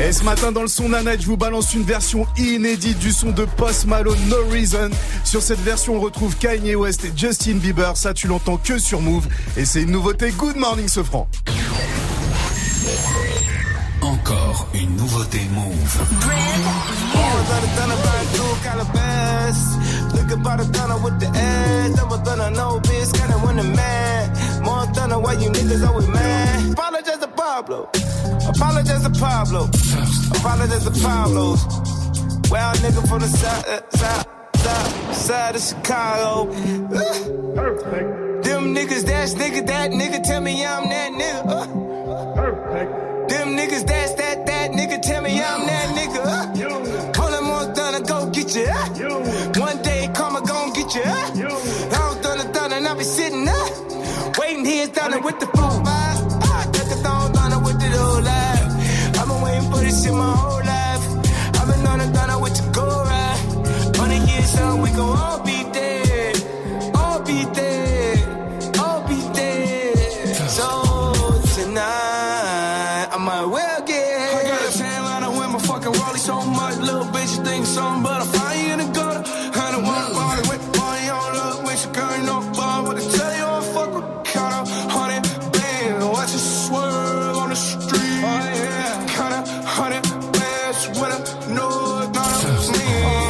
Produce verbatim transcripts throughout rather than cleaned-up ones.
Et ce matin dans le son de la night, je vous balance une version inédite du son de Post Malone, No Reason. Sur cette version, on retrouve Kanye West et Justin Bieber. Ça, tu l'entends que sur Move. Et c'est une nouveauté. Good morning, Sofran. Encore une nouveauté Move. Look about the thunder with the ass, double thunder, no bitch, kinda when the man. More thunder, why you niggas always mad? Apologize to Pablo, apologize to Pablo, apologize to Pablo's. Well, nigga from the side, uh, side, side, side of Chicago. Perfect. Them niggas, that's nigga, that nigga, tell me I'm that nigga. Uh. Perfect. Them niggas, that's that, that nigga, tell me I'm that nigga. Uh. Hold on, more thunder, go get you. Uh. One day, karma gon' get you. Uh. I don't thunder, thunder, and I be sitting up. Waiting here, thunder with the food. I took a thong, thunder with the old life. I've been waiting for this shit my whole life. I've been on the thunder with your go ride. Hundred years old, we gon' all be dead. All be dead. All be dead. So tonight, I might well get. I got a tan line, I win my fucking Raleigh so much. Little bitch, you think something, but I find you in the gutter. I don't want to party with party on up. With your girl, you know, bar, but I tell you I fuck with count up. Hundred bands, watch it swerve on the street. Oh yeah, count up, hundred bands with a no, not a me.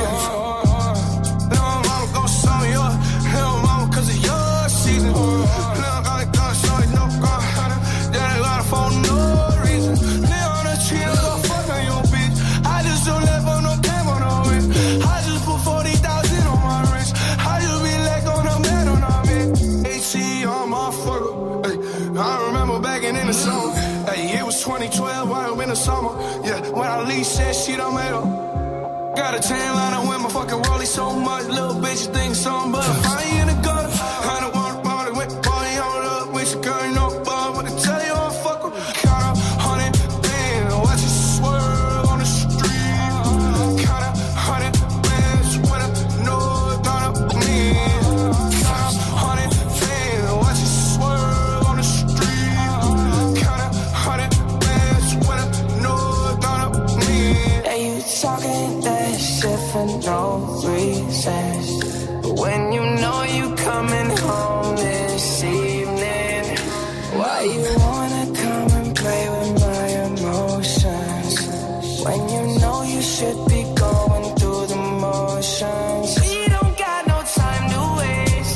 Little mama gon' show me up. Little mama, cause of your season. Little got it done, show you no gun. Then I got it for no reason. Little on the tree, go fuck on your bitch. I just don't live on no pay on no wrist. I just put forty thousand on my wrist. I just be like on a man on a bitch. H E on my fucker. Hey, I remember back in the summer. Hey, it was twenty twelve, right up in the summer. Yeah, when I least said shit, I'm made up. Got a tan line, I win my fucking Raleigh so much. Little bitch, you think something, but I find you in the gutter. I don't want to party with party on up. With your girl, you know, bar, but I tell you I fuck with. Count up, hundred bands, watch it swerve on the street. Count up, hundred bands, with a no, not up me. Count up, hundred bands, watch it swerve on the street. Count up, hundred bands, with a no, not up me. Hey, you talking that shit for no reason, but when you know you coming home this evening, why you wanna come and play with my emotions, when you know you should be going through the motions? We don't got no time to waste.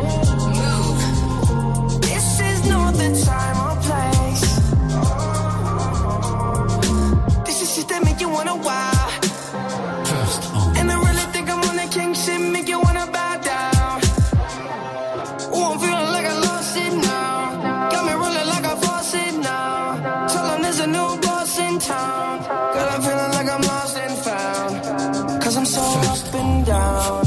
This is not the time or place. This is shit that make you wanna wow. And I really think I'm on that king shit, make you wanna bow down. Ooh, I'm feeling like I lost it now. Got me rolling like a faucet now. Tell them there's a new boss in town. Girl, I'm feeling like I'm lost and found. Cause I'm so up and down.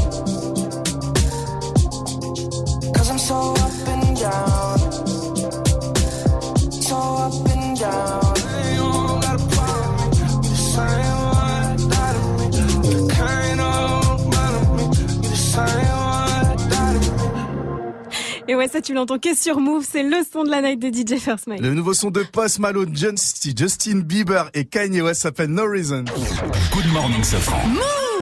Cause I'm so up and down. So up and down. Hey, you don't got a problem with me. You the same one that died of me. You the kind of man of me. You the same one that died of me. Et ouais, ça tu l'entends que sur Move, c'est le son de la night de D J First Mike. Le nouveau son de Post Malone, Justin Bieber et Kanye West s'appelle No Reason. Good morning, Sofran.